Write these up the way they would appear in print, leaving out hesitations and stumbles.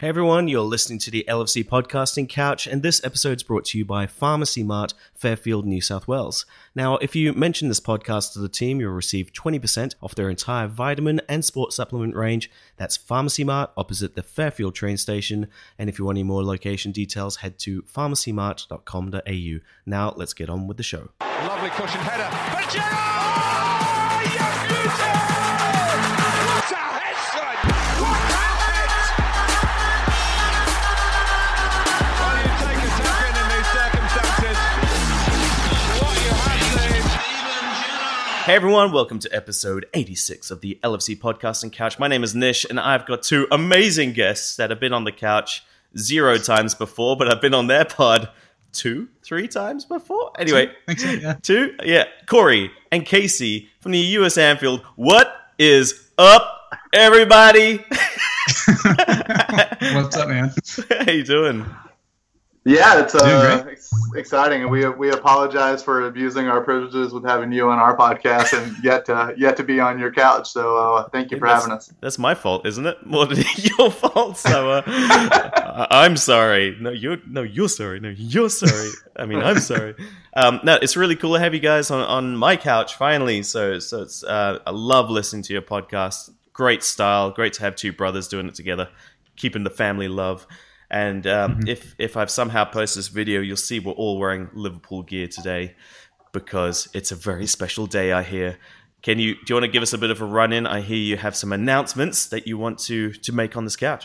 Hey everyone, you're listening to the LFC Podcasting Couch, and this episode's brought to you by Pharmacy Mart, Fairfield, New South Wales. Now, if you mention this podcast to the team, you'll receive 20% off their entire vitamin and sports supplement range. That's Pharmacy Mart, opposite the Fairfield train station. And if you want any more location details, head to pharmacymart.com.au. Now, let's get on with the show. Lovely cushioned header. But Gerrard! You beauty! What a head, son! What a head! Well, you take a second in these circumstances. What you have seen. Hey everyone, welcome to episode 86 of the LFC Podcasting Couch. My name is Nish, and I've got two amazing guests that have been on the couch 0 times before, but I've been on their pod 3 times before? Anyway, two? Yeah. Corey and Casey from the US Anfield. What is up, everybody? What's up, man? How you doing? Yeah, it's exciting, and we apologize for abusing our privileges with having you on our podcast and yet to be on your couch. So thank you for having us. That's my fault, isn't it? More than your fault. So I'm sorry. No, you're sorry. No, you're sorry. I mean, I'm sorry. No, it's really cool to have you guys on my couch finally. So it's I love listening to your podcast. Great style. Great to have two brothers doing it together, keeping the family love. And if I've somehow posted this video, you'll see we're all wearing Liverpool gear today because it's a very special day, I hear. Do you want to give us a bit of a run-in? I hear you have some announcements that you want to make on this couch.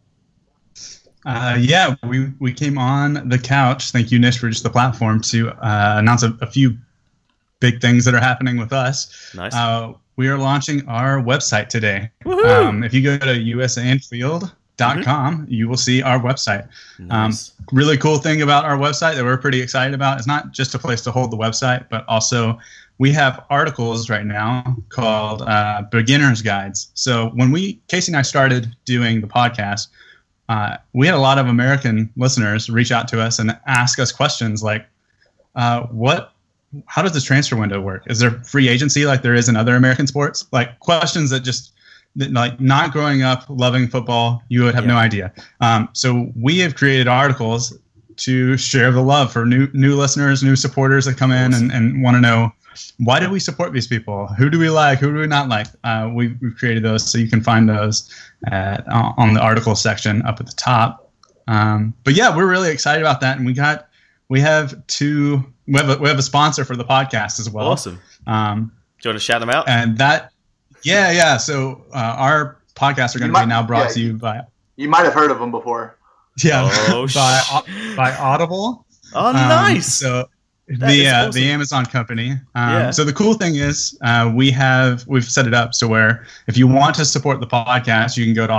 Yeah, we came on the couch. Thank you, Nish, for just the platform to announce a few big things that are happening with us. Nice. We are launching our website today. If you go to usanfield.com, you will see our website. Nice. Really cool thing about our website that we're pretty excited about. It's not just a place to hold the website, but also we have articles right now called beginner's guides. So when Casey and I started doing the podcast, we had a lot of American listeners reach out to us and ask us questions like, how does the transfer window work? Is there free agency like there is in other American sports? Like questions that just, like not growing up loving football, you would have no idea. So we have created articles to share the love for new listeners, new supporters that come in and want to know, why do we support these people? Who do we like? Who do we not like? We've created those, so you can find those on the article section up at the top. But yeah, we're really excited about that, and we have a sponsor for the podcast as well. Awesome. Do you want to shout them out? And that. Yeah. So our podcasts are going to be now brought to you by. You might have heard of them before. Yeah, by Audible. Oh, nice. So the Amazon company. So the cool thing is we've set it up so where if you want to support the podcast, you can go to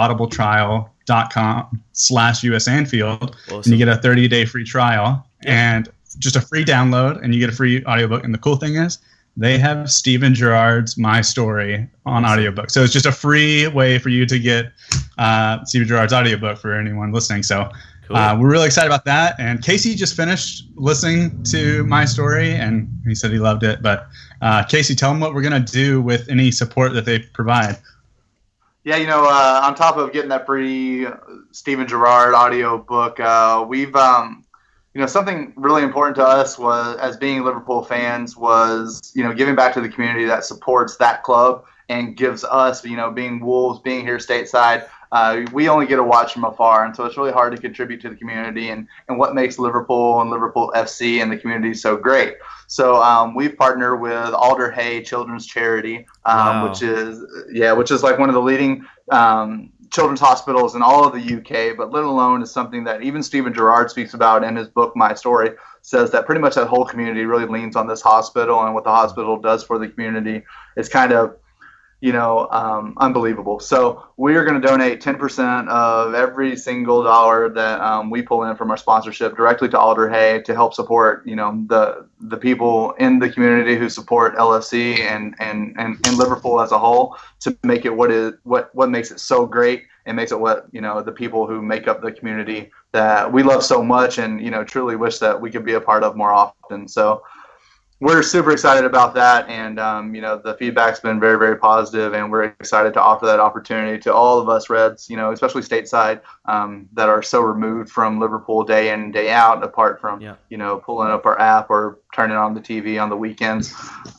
audibletrial.com/USAnfield and you get a 30-day free trial and just a free download, and you get a free audiobook. And the cool thing is, they have Steven Gerrard's My Story on audiobook. So it's just a free way for you to get Steven Gerrard's audiobook for anyone listening. So cool. We're really excited about that. And Casey just finished listening to My Story, and he said he loved it. But Casey, tell them what we're going to do with any support that they provide. Yeah, on top of getting that free Steven Gerrard audiobook, we've something really important to us was, as being Liverpool fans, was, giving back to the community that supports that club and gives us, being Wolves, being here stateside, we only get to watch from afar. And so it's really hard to contribute to the community and what makes Liverpool and Liverpool FC and the community so great. So we've partnered with Alder Hey Children's Charity, which is like one of the leading children's hospitals in all of the UK, but let alone is something that even Steven Gerrard speaks about in his book, My Story, says that pretty much that whole community really leans on this hospital, and what the hospital does for the community is kind of, unbelievable. So we are going to donate 10% of every single dollar that we pull in from our sponsorship directly to Alder Hey to help support, the people in the community who support LFC and Liverpool as a whole, to make it what makes it so great and makes it what, the people who make up the community that we love so much and, truly wish that we could be a part of more often. So we're super excited about that, and the feedback's been very, very positive, and we're excited to offer that opportunity to all of us Reds, especially stateside, that are so removed from Liverpool day in and day out, apart from pulling up our app or turning on the TV on the weekends,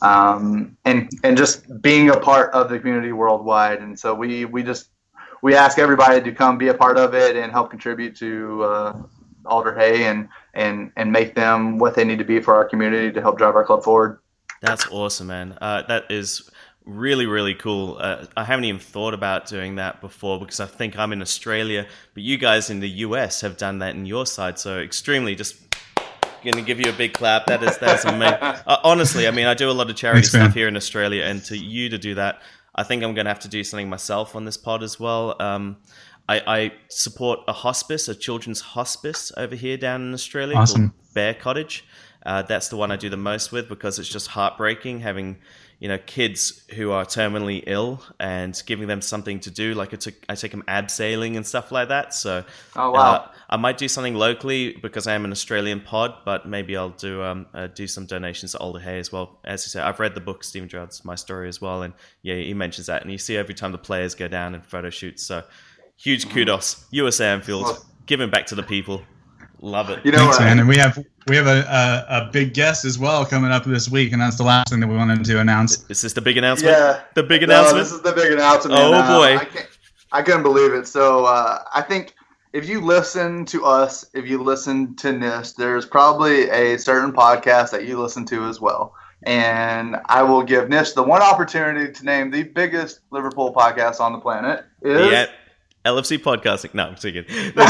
and just being a part of the community worldwide. And so we ask everybody to come be a part of it and help contribute to Alder Hey and make them what they need to be for our community to help drive our club forward. That's awesome, man. That is really, really cool. I haven't even thought about doing that before because I think I'm in Australia, but you guys in the US have done that in your side. So extremely, just going to give you a big clap. That's amazing. Honestly, I mean, I do a lot of charity stuff here in Australia, and to you to do that, I think I'm going to have to do something myself on this pod as well. I support a hospice, a children's hospice over here down in Australia called Bear Cottage. That's the one I do the most with because it's just heartbreaking having, kids who are terminally ill and giving them something to do. Like I take them abseiling and stuff like that. So I might do something locally because I am an Australian pod, but maybe I'll do some donations to Alder Hey as well. As you say, I've read the book, Stephen Gerrard's My Story as well. And yeah, he mentions that. And you see every time the players go down and photo shoots. So huge kudos, USA Anfield, giving back to the people. Love it. Thanks, man. And we have a big guest as well coming up this week, and that's the last thing that we wanted to announce. Is this the big announcement? Yeah, the big announcement. This is the big announcement. Oh boy, I couldn't believe it. So I think if you listen to us, if you listen to NIST, there's probably a certain podcast that you listen to as well. And I will give NIST the one opportunity to name the biggest Liverpool podcast on the planet. Is LFC Podcasting. No, I'm thinking.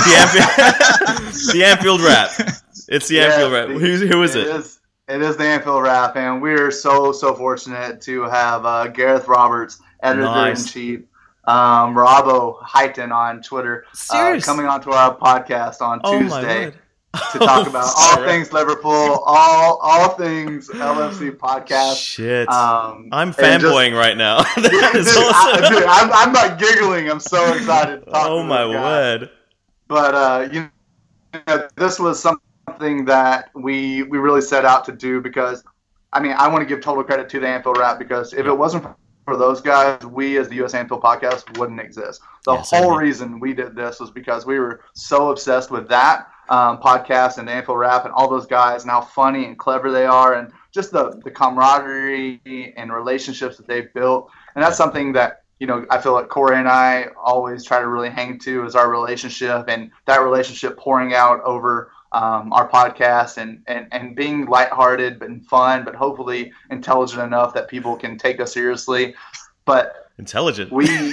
The Anfield Wrap. It's the Anfield Wrap. Who is it? It is the Anfield Wrap, and we're so fortunate to have Gareth Roberts, editor-in-chief, Robbo Highton on Twitter, coming onto our podcast on Tuesday to talk about all things Liverpool, all things LFC podcast. Shit. I'm fanboying right now. That is awesome. I'm not giggling. I'm so excited to talk to my word. But, this was something that we really set out to do because, I mean, I want to give total credit to the Anfield Wrap because if it wasn't for those guys, we as the US Anfield Podcast wouldn't exist. The whole reason we did this was because we were so obsessed with that podcast and the Anfield Wrap and all those guys and how funny and clever they are and just the camaraderie and relationships that they've built. And that's something that, I feel like Corey and I always try to really hang to is our relationship and that relationship pouring out over our podcast and being lighthearted and fun, but hopefully intelligent enough that people can take us seriously. But intelligent.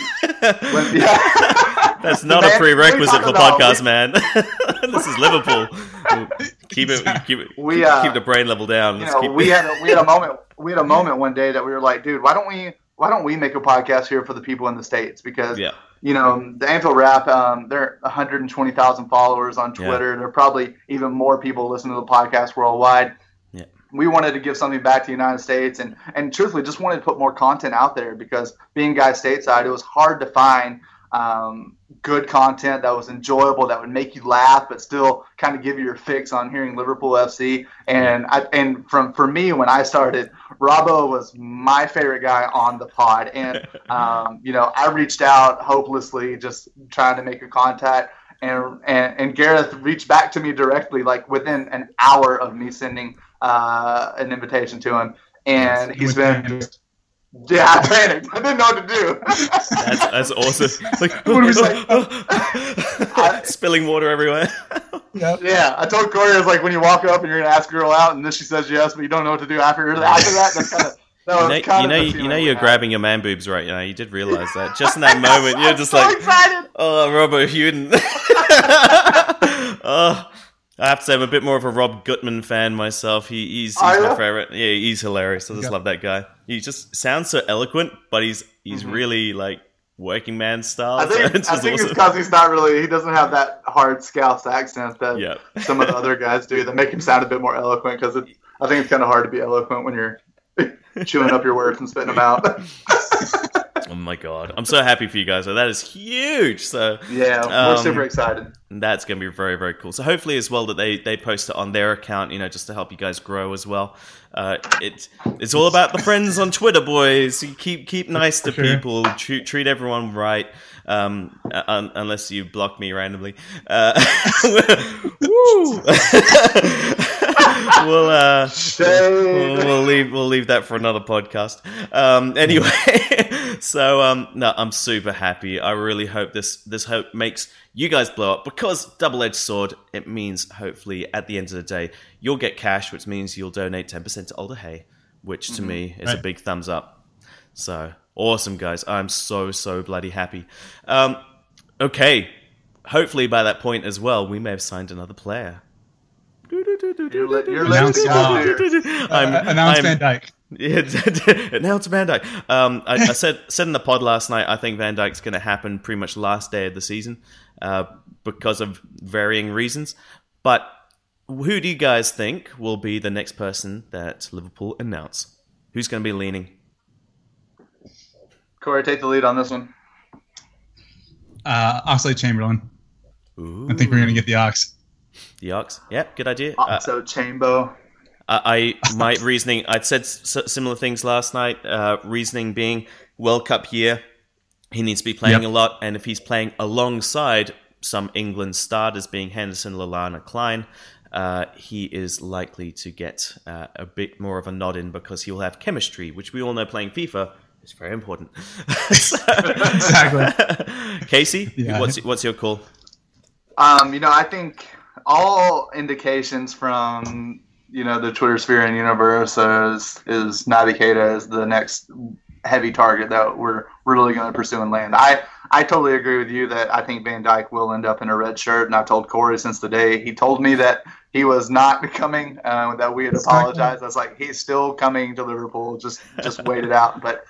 That's not a prerequisite for podcast, man. This is Liverpool. Keep the brain level down. We had a moment one day that we were like, dude, why don't we make a podcast here for the people in the States? Because the Anfield Wrap, they're 120,000 followers on Twitter. Yeah. There are probably even more people listening to the podcast worldwide. Yeah. We wanted to give something back to the United States and truthfully just wanted to put more content out there because being guys stateside, it was hard to find good content that was enjoyable, that would make you laugh, but still kind of give you your fix on hearing Liverpool FC. And for me, when I started, Robbo was my favorite guy on the pod. And, I reached out hopelessly, just trying to make a contact. And Gareth reached back to me directly, like within an hour of me sending an invitation to him. And he's been... Yeah, I panicked. I didn't know what to do. That's awesome. Like, spilling water everywhere. Yeah, I told Corey, I was like, when you walk up and you're going to ask a girl out, and then she says yes, but you don't know what to do after that. That's kind of... you're grabbing your man boobs right now. You did realize that. Just in that moment, you're just like, excited. Oh, Robbo Hewden. I have to say I'm a bit more of a Rob Gutman fan myself. He's my favorite. Yeah, he's hilarious. I just love that guy. He just sounds so eloquent, but he's really like working man style. I think it's because he doesn't have that hard Scouse accent that some of the other guys do that make him sound a bit more eloquent because I think it's kind of hard to be eloquent when you're chewing up your words and spitting them out. Oh my god, I'm so happy for you guys. So that is huge. So Yeah, we're super excited. that's going to be very, very cool. So hopefully as well that they post it on their account, just to help you guys grow as well. It's all about the friends on Twitter, boys. You keep nice to people. Treat everyone right. Unless you block me randomly. Woo! We'll leave that for another podcast. Anyway, so no, I'm super happy. I really hope this hope makes you guys blow up, because double-edged sword. It means hopefully at the end of the day you'll get cash, which means you'll donate 10% to Alder Hey, which to me is a big thumbs up. So awesome, guys! I'm so bloody happy. Okay, hopefully by that point as well, we may have signed another player. You're Announce Van Dijk. Yeah, announce Van Dijk. I said in the pod last night, I think Van Dijk's going to happen pretty much last day of the season because of varying reasons. But who do you guys think will be the next person that Liverpool announce? Who's going to be leaning? Corey, take the lead on this one. Oxlade-Chamberlain. Ooh. I think we're going to get the Ox. The Ox. Yeah, good idea. So Chambo. My reasoning, I'd said similar things last night. Reasoning being World Cup year, he needs to be playing a lot, and if he's playing alongside some England starters being Henderson, Lallana, Klein, he is likely to get a bit more of a nod in, because he'll have chemistry, which we all know playing FIFA is very important. Exactly. Casey, what's your call? I think all indications from the Twitter sphere and universe is Naby Keita is the next heavy target that we're really going to pursue and land. I totally agree with you that I think Van Dijk will end up in a red shirt, and I've told Corey since the day he told me that he was not coming, that we had apologized. I was like, he's still coming to Liverpool. Just wait it out. But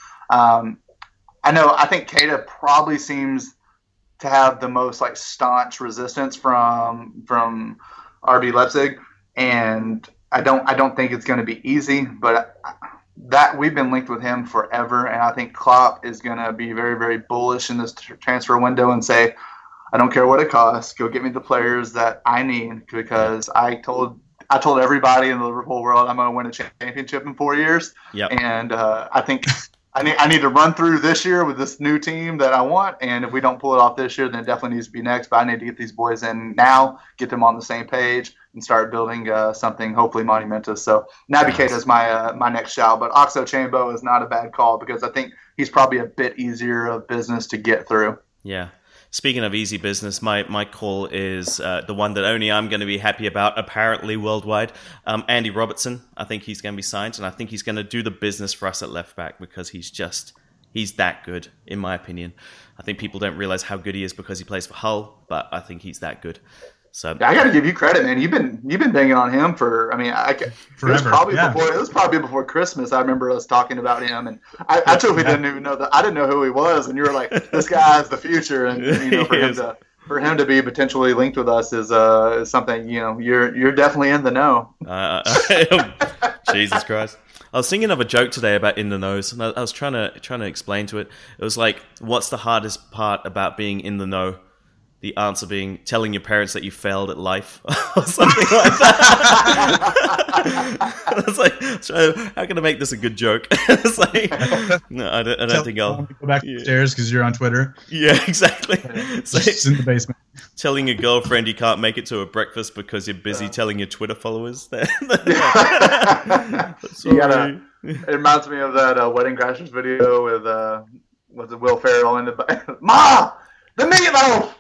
I think Keita probably seems to have the most staunch resistance from RB Leipzig, and I don't think it's going to be easy, but that we've been linked with him forever, and I think Klopp is going to be very, very bullish in this transfer window and say, I don't care what it costs, go get me the players that I need, because I told everybody in the Liverpool world I'm going to win a championship in 4 years, and I think I need to run through this year with this new team that I want, and if we don't pull it off this year, then it definitely needs to be next. But I need to get these boys in now, get them on the same page, and start building something hopefully monumentous. So Naby Keita is my next shout, but Oxlade-Chamberlain is not a bad call, because I think he's probably a bit easier of business to get through. Yeah. Speaking of easy business, my call is the one that only I'm going to be happy about, apparently worldwide. Andy Robertson, I think he's going to be signed, and I think he's going to do the business for us at left back, because he's that good, in my opinion. I think people don't realize how good he is because he plays for Hull, but I think he's that good. So I got to give you credit, man. You've been banging on him for. Forever. It was probably before Christmas. I remember us talking about him, and I truly didn't even know that. I didn't know who he was, and you were like, "This guy's the future," and for him to be potentially linked with us is something. You're definitely in the know. Jesus Christ. I was thinking of a joke today about in the nose, and I was trying to explain to it. It was like, what's the hardest part about being in the know? The answer being telling your parents that you failed at life, or something like that. It's like, so how can I make this a good joke? It's like, no, I don't think I'll go back upstairs because you're on Twitter. Yeah, exactly. So, just in the basement. Telling your girlfriend you can't make it to a breakfast because you're busy telling your Twitter followers that. It reminds me of that Wedding Crashers video with was it Will Ferrell in the Ma, the meatloaf.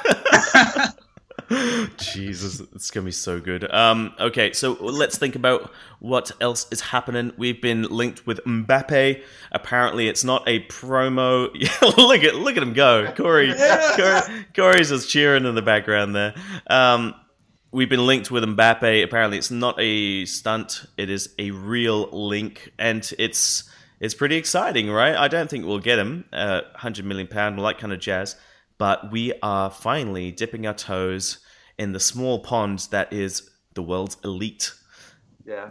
Jesus, it's gonna be so good. Okay, so let's think about what else is happening. We've been linked with Mbappe. Apparently, it's not a promo. look at him go, Corey's just cheering in the background there. We've been linked with Mbappe. Apparently, it's not a stunt. It is a real link, and it's pretty exciting, right? I don't think we'll get him £100 million, all that kind of jazz. But we are finally dipping our toes in the small pond that is the world's elite. Yeah.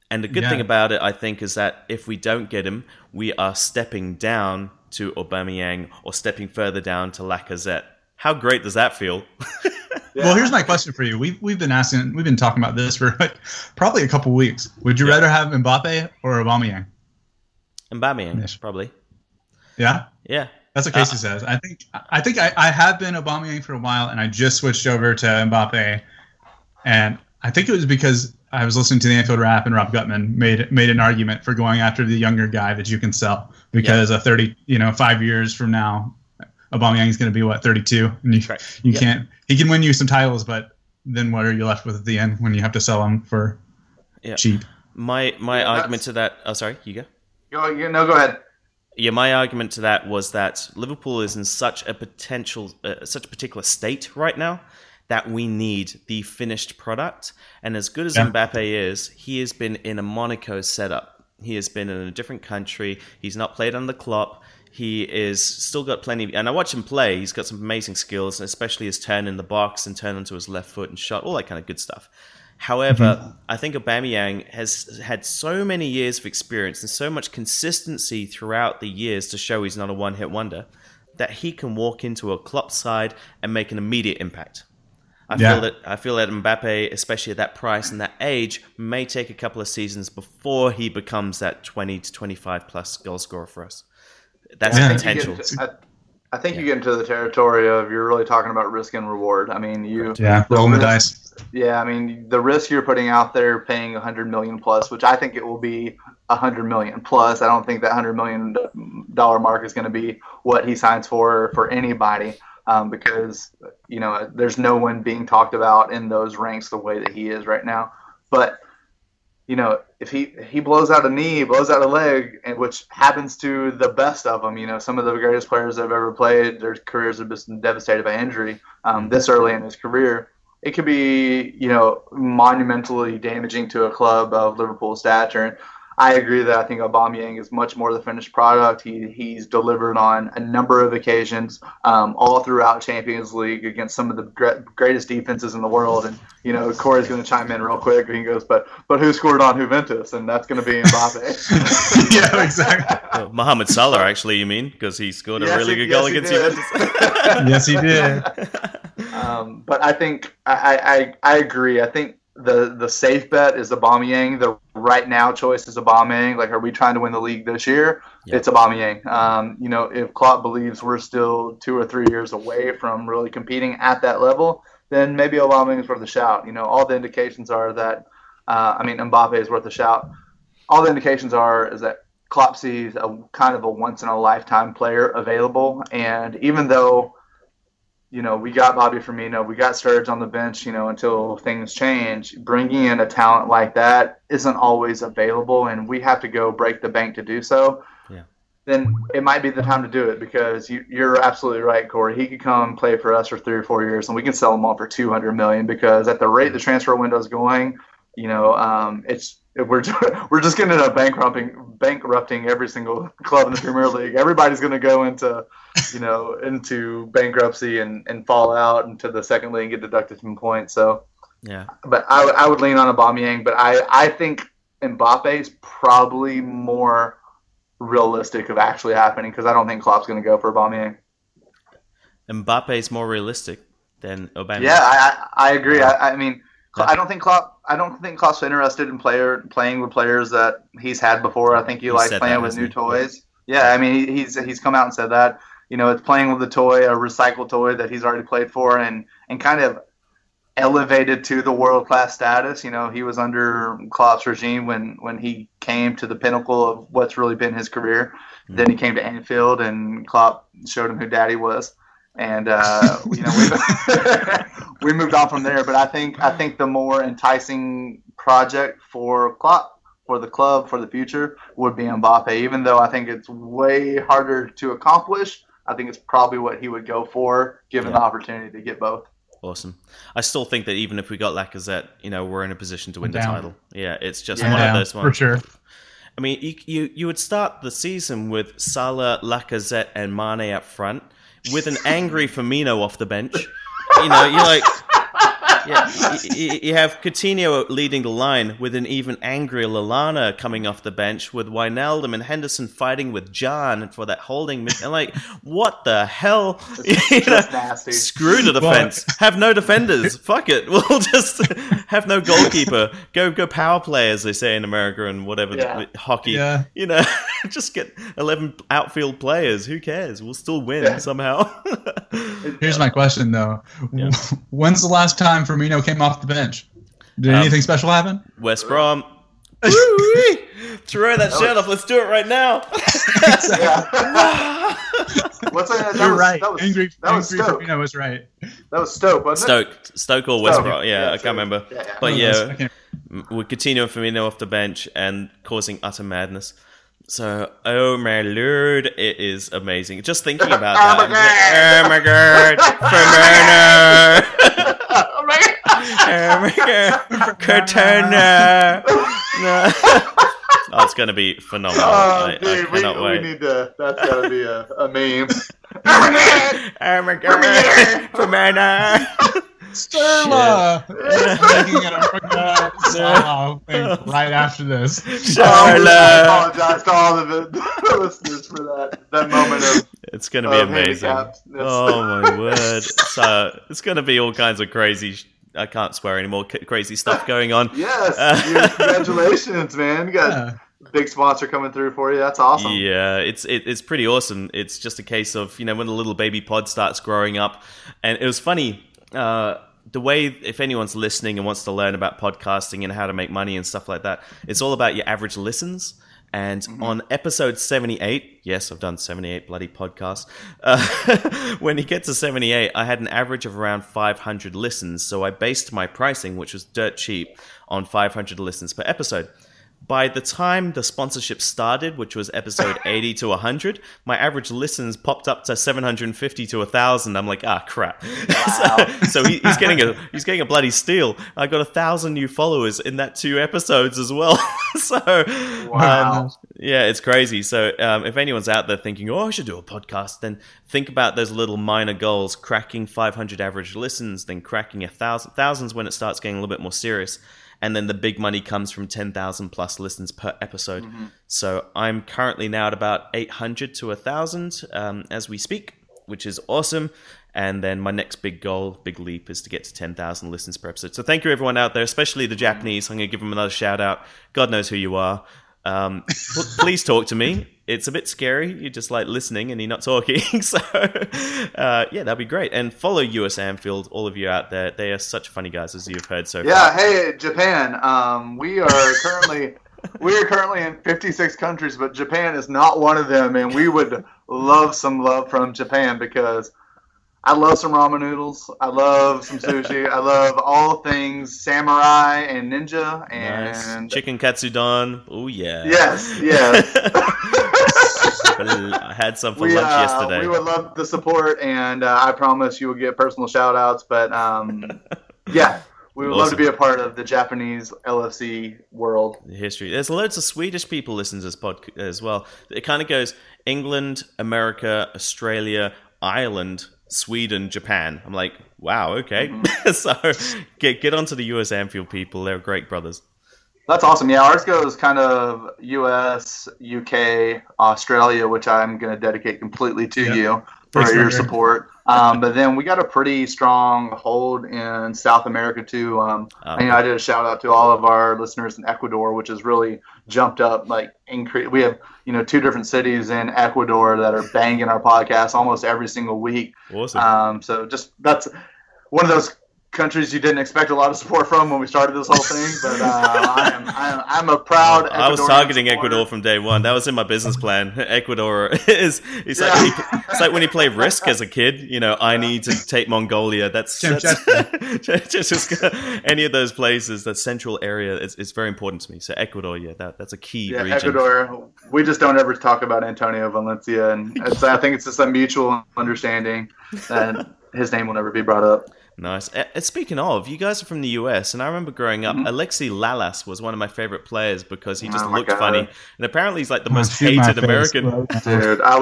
And the good thing about it, I think, is that if we don't get him, we are stepping down to Aubameyang or stepping further down to Lacazette. How great does that feel? Well, here's my question for you. We've been talking about this for probably a couple weeks. Would you rather have Mbappe or Aubameyang? Aubameyang, probably. Yeah? Yeah. That's what Casey says. I think I have been Aubameyang for a while, and I just switched over to Mbappe. And I think it was because I was listening to the Anfield Rap, and Rob Gutman made an argument for going after the younger guy that you can sell because 5 years from now, Aubameyang is going to be 32, and you can't. He can win you some titles, but then what are you left with at the end when you have to sell him for cheap? My argument to that. Oh, sorry, you go. Go ahead. Yeah, my argument to that was that Liverpool is in such a particular state right now that we need the finished product. And as good as Mbappe is, he has been in a Monaco setup. He has been in a different country. He's not played under Klopp. He is still got plenty, and I watch him play. He's got some amazing skills, especially his turn in the box and turn onto his left foot and shot, all that kind of good stuff. However, I think Aubameyang has had so many years of experience and so much consistency throughout the years to show he's not a one-hit wonder that he can walk into a Klopp side and make an immediate impact. I feel that Mbappe, especially at that price and that age, may take a couple of seasons before he becomes that 20 to 25 plus goal scorer for us. That's the potential. I think you get into the territory of you're really talking about risk and reward. I mean, rolling the dice. Yeah, I mean, the risk you're putting out there, paying $100 million plus, which I think it will be $100 million plus. I don't think that $100 million mark is going to be what he signs for anybody, because there's no one being talked about in those ranks the way that he is right now. But if he blows out a knee, blows out a leg, and which happens to the best of them, some of the greatest players that have ever played, their careers have been devastated by injury this early in his career. It could be, monumentally damaging to a club of Liverpool's stature. And I agree that I think Aubameyang is much more the finished product. He's delivered on a number of occasions, all throughout Champions League against some of the greatest defenses in the world. And Corey's going to chime in real quick. And he goes, "But who scored on Juventus?" And that's going to be Mbappe. Yeah, exactly. Mohamed Salah, actually, you mean? Because he scored a really good goal against Juventus. Yes, he did. But I think I agree. I think the safe bet is Aubameyang. The right now choice is Aubameyang. Like, are we trying to win the league this year? Yeah. It's Aubameyang. If Klopp believes we're still 2 or 3 years away from really competing at that level, then maybe Aubameyang is worth a shout. All the indications are that, Mbappe is worth a shout. All the indications is that Klopp sees a kind of a once in a lifetime player available, and even though we got Bobby Firmino, we got Sturridge on the bench, until things change. Bringing in a talent like that isn't always available, and we have to go break the bank to do so. Yeah. Then it might be the time to do it, because you're absolutely right, Corey. He could come play for us for 3 or 4 years, and we can sell him all for $200 million, because at the rate the transfer window is going, we're just going to end up bankrupting every single club in the Premier League. Everybody's going to go into bankruptcy and fall out into the second league and get deducted some points. So, yeah. But I would lean on Aubameyang, but I think Mbappe is probably more realistic of actually happening, because I don't think Klopp's going to go for Aubameyang. Mbappe is more realistic than Aubameyang. Yeah, I agree. I don't think Klopp's interested in playing with players that he's had before. I think he likes playing with new toys. Yeah, he's come out and said that. It's playing with a toy, a recycled toy that he's already played for, and kind of elevated to the world class status. He was under Klopp's regime when he came to the pinnacle of what's really been his career. Mm-hmm. Then he came to Anfield, and Klopp showed him who Daddy was. And we moved on from there. But I think the more enticing project for Klopp, for the club, for the future, would be Mbappe. Even though I think it's way harder to accomplish, I think it's probably what he would go for, given the opportunity to get both. Awesome. I still think that even if we got Lacazette, we're in a position to win the title. Yeah, it's just one of those ones. For sure. I mean, you would start the season with Salah, Lacazette, and Mane up front, with an angry Firmino off the bench. You're like, Yeah, you have Coutinho leading the line with an even angrier Lallana coming off the bench, with Wijnaldum and Henderson fighting with Jan for that holding. And like, what the hell? Just nasty. Screw the defense. Have no defenders. Fuck it. We'll just have no goalkeeper. Go power play, as they say in America and whatever hockey. Yeah. Just get 11 outfield players. Who cares? We'll still win somehow. Here's my question, though. Yeah. When's the last time Firmino came off the bench? Did anything special happen? West Brom. Throw that shirt off. Let's do it right now. What's that? You're right. Angry Stoke. Firmino was right. That was Stoke, wasn't it? Stoke or West Brom. Yeah, I can't remember. Yeah. But with Coutinho and Firmino off the bench and causing utter madness. So, oh my lord, it is amazing. Just thinking about that. Oh my god, Firmino. Oh my god, Coutinho. Oh, it's going to be phenomenal. I cannot wait. We need to. That's got to be a meme. Oh my god, Firmino. Sterla! Making it a right after this. I apologize to all of the listeners for that moment of. It's going to be amazing. Oh my word! So it's going to be all kinds of crazy. I can't swear anymore. Crazy stuff going on. Yes, congratulations, man! You got a big sponsor coming through for you. That's awesome. Yeah, it's pretty awesome. It's just a case of when the little baby pod starts growing up, and it was funny. The way, if anyone's listening and wants to learn about podcasting and how to make money and stuff like that, it's all about your average listens. And on episode 78, yes, I've done 78 bloody podcasts. When you get to 78, I had an average of around 500 listens. So I based my pricing, which was dirt cheap, on 500 listens per episode. By the time the sponsorship started, which was episode 80 to 100, my average listens popped up to 750 to 1,000. I'm like, crap. Wow. so he's getting a bloody steal. I got 1,000 new followers in that 2 episodes as well. So, wow. Yeah, it's crazy. So if anyone's out there thinking, I should do a podcast, then think about those little minor goals, cracking 500 average listens, then cracking 1,000. Thousands when it starts getting a little bit more serious. And then the big money comes from 10,000 plus listens per episode. So I'm currently now at about 800 to 1,000 as we speak, which is awesome. And then my next big goal, big leap, is to get to 10,000 listens per episode. So thank you everyone out there, especially the Japanese. I'm going to give them another shout out. God knows who you are. Please talk to me. It's a bit scary. You're just like listening and you're not talking. So, that'd be great. And follow US Anfield, all of you out there. They are such funny guys, as you've heard so far. Yeah, hey, Japan. We are currently in 56 countries, but Japan is not one of them. And we would love some love from Japan because I love some ramen noodles. I love some sushi. I love all things samurai and ninja and nice. Chicken katsudon. Oh yeah. Yes. I had some for lunch yesterday. We would love the support, and I promise you will get personal shout outs. But we would love to be a part of the Japanese LFC world. The history. There's loads of Swedish people listen to this podcast as well. It kind of goes England, America, Australia, Ireland, Sweden, Japan. I'm like, wow, okay. So get onto the US Anfield people. They're great brothers. That's awesome. Yeah, ours goes kind of US, UK, Australia, which I'm going to dedicate completely to you for your support. But then we got a pretty strong hold in South America too. I did a shout out to all of our listeners in Ecuador, which has really jumped up. We have 2 different cities in Ecuador that are banging our podcast almost every single week. Awesome. So that's one of those countries you didn't expect a lot of support from when we started this whole thing, but I'm a proud Ecuadorian I was targeting supporter. Ecuador from day one. That was in my business plan. Ecuador it's like when you play Risk as a kid, I need to take Mongolia. That's just any of those places, that central area is very important to me. So Ecuador, that's a key region. Ecuador, we just don't ever talk about Antonio Valencia, and I think it's just a mutual understanding that his name will never be brought up. Nice. Speaking of, you guys are from the US, and I remember growing up, Alexi Lalas was one of my favorite players because he just looked funny. And apparently he's like the most hated American. Dude, I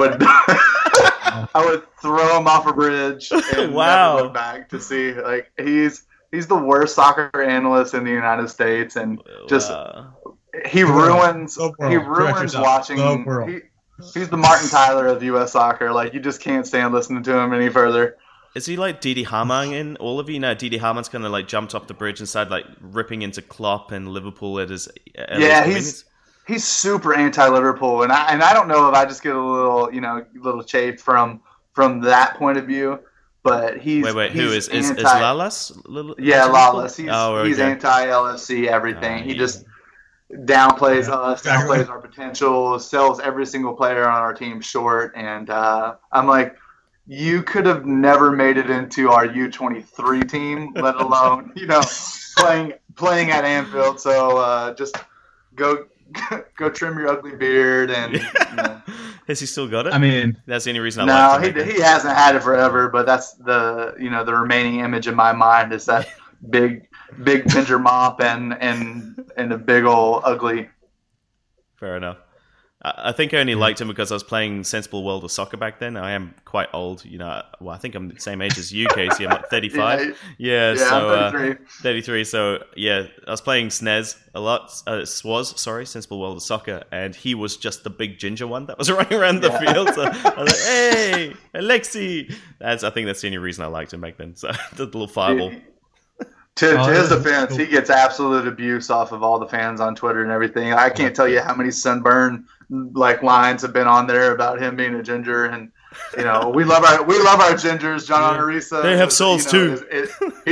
would throw him off a bridge and never look back to see. Like, he's he's the worst soccer analyst in the United States, and just he ruins watching. He's the Martin Tyler of U.S. soccer. Like, you just can't stand listening to him any further. Is he like Didi Hamann in all of you? No, Didi Hamann's kind of like jumped off the bridge and started like ripping into Klopp and Liverpool at his. He's super anti-Liverpool, and I don't know if I just get a little chafed from that point of view. But he's who is Lalas? Yeah, Lalas. He's anti-LFC everything. He just downplays us, downplays our potential, sells every single player on our team short, and I'm like, you could have never made it into our U23 team, let alone playing at Anfield. So just go trim your ugly beard and. Has he still got it? I mean, that's the only reason I like it. He hasn't had it forever, but that's the remaining image in my mind is that big ginger mop and a big old ugly. Fair enough. I think I only liked him because I was playing Sensible World of Soccer back then. I am quite old, Well, I think I'm the same age as you, Casey. I'm like 35. So I'm 33. 33. So yeah, I was playing SNES a lot. Sensible World of Soccer, and he was just the big ginger one that was running around the field. So I was like, "Hey, Alexi!" I think that's the only reason I liked him back then. So the little fireball. To his defense, he gets absolute abuse off of all the fans on Twitter and everything. I can't tell you how many sunburn lines have been on there about him being a ginger, and we love our gingers. John Arisa, they have souls too. He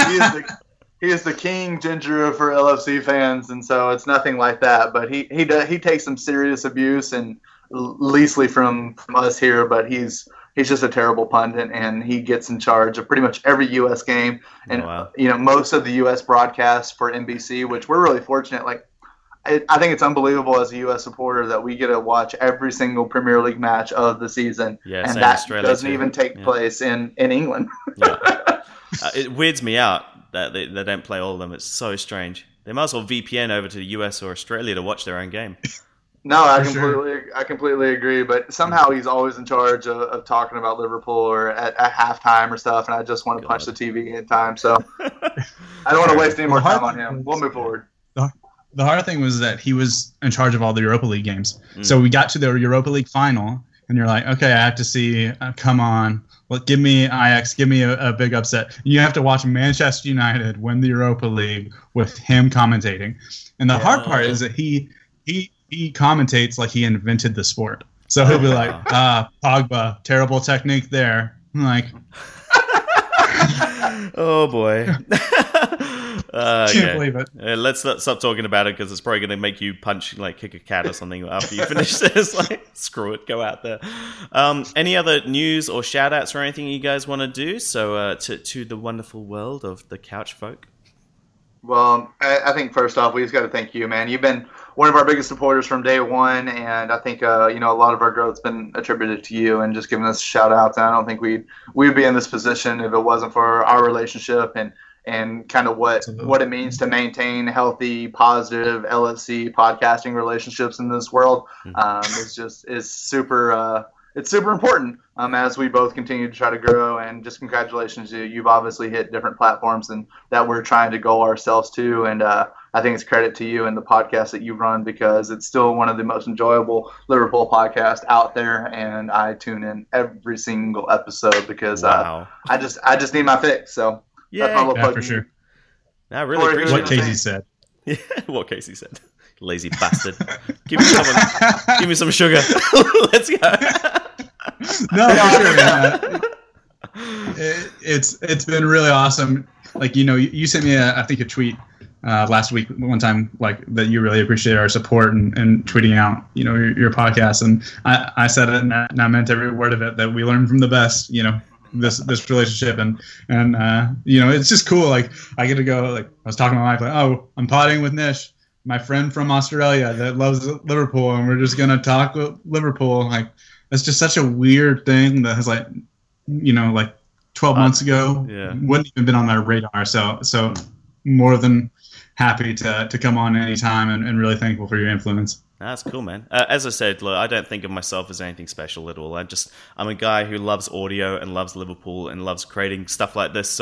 is the king ginger for LFC fans, and so it's nothing like that. But he takes some serious abuse, and leastly from us here, but he's just a terrible pundit, and he gets in charge of pretty much every U.S. game, and most of the U.S. broadcasts for NBC, which we're really fortunate. Like, I think it's unbelievable as a U.S. supporter that we get to watch every single Premier League match of the season, and that Australia doesn't even take place in England. It weirds me out that they don't play all of them. It's so strange. They might as well VPN over to the U.S. or Australia to watch their own game. No, I completely agree. But somehow he's always in charge of talking about Liverpool or at halftime or stuff, and I just want to punch the TV in time. So I don't want to waste any more time on him. We'll move forward. The hard thing was that he was in charge of all the Europa League games. So we got to the Europa League final, and you're like, okay, I have to see, come on. Well, give me Ajax, give me a big upset. You have to watch Manchester United win the Europa League with him commentating. And the hard part is that he commentates like he invented the sport. So he'll be like, Pogba, terrible technique there. I'm like, oh boy. Can't believe it. Let's not stop talking about it because it's probably going to make you kick a cat or something after you finish this. Like, screw it, go out there. Any other news or shout outs or anything you guys want to do? So to the wonderful world of the couch folk. Well, I think first off, we just got to thank you, man. You've been one of our biggest supporters from day one, and I think a lot of our growth's been attributed to you and just giving us shout outs. And I don't think we'd be in this position if it wasn't for our relationship and kind of what it means to maintain healthy, positive LFC podcasting relationships in this world. It's super important as we both continue to try to grow, and just congratulations to you. You've obviously hit different platforms and that we're trying to go ourselves to, and I think it's credit to you and the podcast that you run, because it's still one of the most enjoyable Liverpool podcasts out there, and I tune in every single episode because I just need my fix. So that's my little plug for sure. I really appreciate what Casey said. Yeah, what Casey said. Lazy bastard. Give me some sugar. Let's go. No, for sure, man. It's been really awesome. Like, you sent me I think a tweet last week one time, like, that you really appreciate our support and tweeting out your podcast, and I said it and I meant every word of it, that we learn from the best. This relationship, and it's just cool. Like, I get to go, like, I was talking to my wife, like, oh, I'm potting with Nish, my friend from Australia that loves Liverpool, and we're just gonna talk with Liverpool. Like, that's just such a weird thing that has, like 12 months ago, wouldn't even been on their radar. So more than happy to come on anytime, and really thankful for your influence. That's cool, man. As I said, look, I don't think of myself as anything special at all. I'm a guy who loves audio and loves Liverpool and loves creating stuff like this. So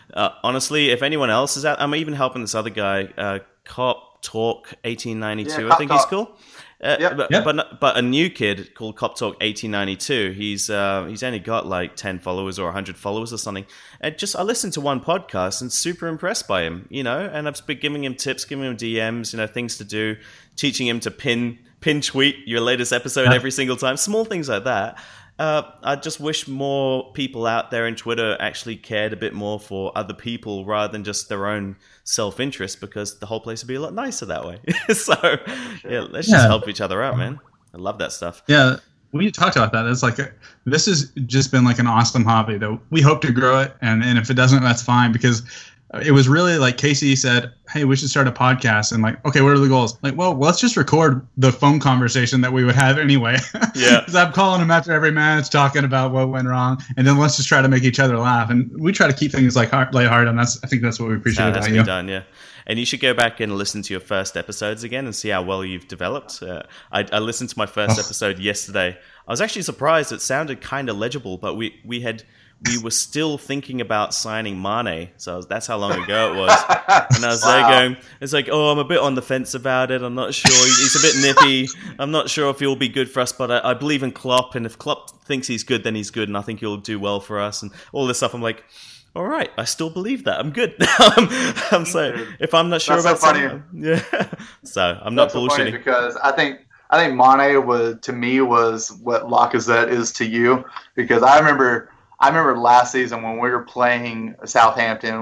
honestly, if anyone else is out, I'm even helping this other guy, Cop Talk 1892. Yeah, I think Cop he's Talk. cool. But a new kid called Cop Talk 1892. He's only got like 10 followers or 100 followers or something. And I listened to one podcast and super impressed by him, and I've been giving him tips, giving him DMs, things to do, teaching him to pin tweet your latest episode every single time, small things like that. I just wish more people out there in Twitter actually cared a bit more for other people rather than just their own self-interest, because the whole place would be a lot nicer that way. So, let's just help each other out, man. I love that stuff. Yeah, we talked about that. It's like this has just been like an awesome hobby that we hope to grow it, and if it doesn't, that's fine, because it was really like Casey said, hey, we should start a podcast. And like, okay, what are the goals? Like, well, let's just record the phone conversation that we would have anyway. Yeah. Because I'm calling him after every match, talking about what went wrong. And then let's just try to make each other laugh. And we try to keep things like lighthearted. And I think that's what we appreciate about you. Done, yeah. And you should go back and listen to your first episodes again and see how well you've developed. I listened to my first episode yesterday. I was actually surprised. It sounded kind of legible, but we were still thinking about signing Mane, so that's how long ago it was. And I was there going, it's like, I'm a bit on the fence about it. I'm not sure. He's a bit nippy. I'm not sure if he'll be good for us, but I believe in Klopp, and if Klopp thinks he's good, then he's good, and I think he'll do well for us, and all this stuff. I'm like, all right, I still believe that. I'm good. I'm saying, if I'm not sure about something, yeah. So I'm not bullshitting. Because I think Mane was what Lacazette is to you, because I remember last season when we were playing Southampton.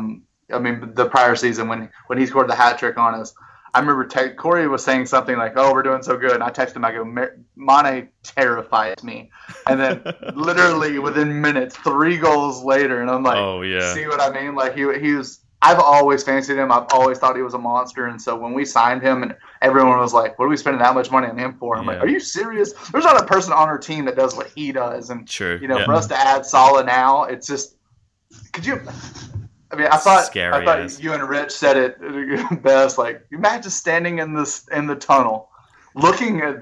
The prior season when he scored the hat trick on us. I remember Corey was saying something like, "Oh, we're doing so good," and I texted him. I go, "Mane terrifies me," and then literally within minutes, 3 goals later, and I'm like, "Oh yeah, see what I mean?" Like he was. I've always fancied him. I've always thought he was a monster, and so when we signed him, and everyone was like, "What are we spending that much money on him for?" I'm like, "Are you serious? There's not a person on our team that does what he does." And for us to add Salah now, it's just. Could you? I mean, I thought you and Rich said it best. Like, imagine standing in the tunnel, looking at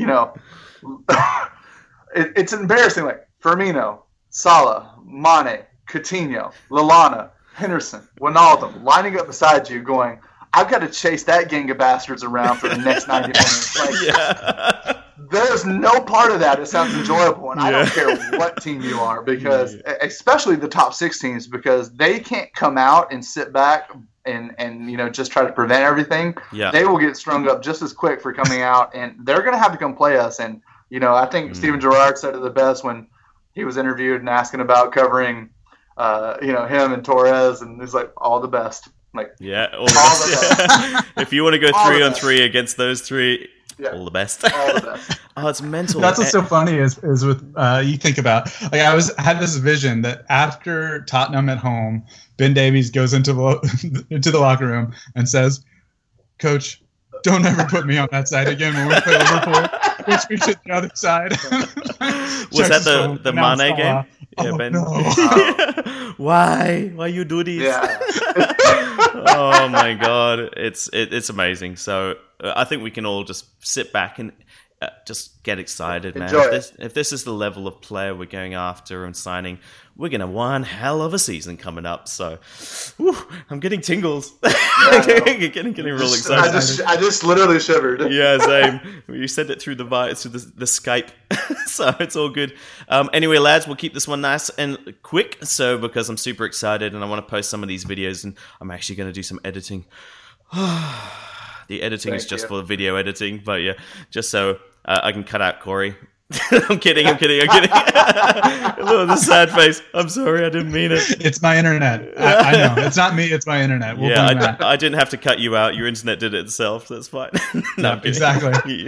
it's embarrassing. Like Firmino, Salah, Mane, Coutinho, Lallana, Henderson, Wijnaldum, lining up beside you, going, I've got to chase that gang of bastards around for the next 90 minutes. Like, there's no part of that. It sounds enjoyable, and I don't care what team you are, because especially the top 6 teams, because they can't come out and sit back and just try to prevent everything. Yeah. They will get strung up just as quick for coming out, and they're going to have to come play us. And I think Steven Gerrard said it the best when he was interviewed and asking about covering him and Torres, and he's like, all the best. Like, all the best. If you want to go 3-on-3 against those 3, all the best. All the best. Oh, it's mental. That's what's so funny is with you think about, like, I had this vision that after Tottenham at home, Ben Davies goes into the locker room and says, "Coach, don't ever put me on that side again when we play Liverpool. Push me to the other side." Was that the Mane game? Yeah, Ben. No. Why you do this? Yeah. Oh my God, it's amazing. So I think we can all just sit back and just get excited, man. If this is the level of player we're going after and signing, we're gonna have one hell of a season coming up. So, I'm getting tingles. getting real excited. I just literally shivered. Yeah, same. You said it through the Skype, so it's all good. Anyway, lads, we'll keep this one nice and quick. So, because I'm super excited and I want to post some of these videos, and I'm actually going to do some editing. The editing is just for the video editing, but yeah, just so I can cut out Corey. I'm kidding. Look at the sad face. I'm sorry, I didn't mean it. It's my internet. I know. It's not me, it's my internet. I didn't have to cut you out. Your internet did it itself. That's fine. No, exactly.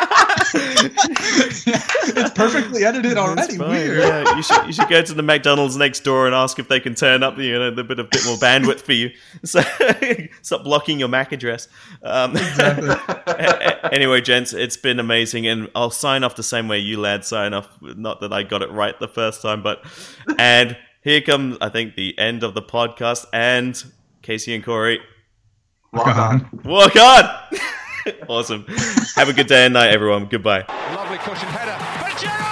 It's perfectly edited already. Weird. Yeah, you should go to the McDonald's next door and ask if they can turn up a bit more bandwidth for you. So stop blocking your MAC address. Exactly. Anyway, gents, it's been amazing, and I'll sign off the same way you lads sign off. Not that I got it right the first time, and here comes, I think, the end of the podcast. And Casey and Corey, walk on. Awesome. Have a good day and night, everyone. Goodbye. Lovely cushion header.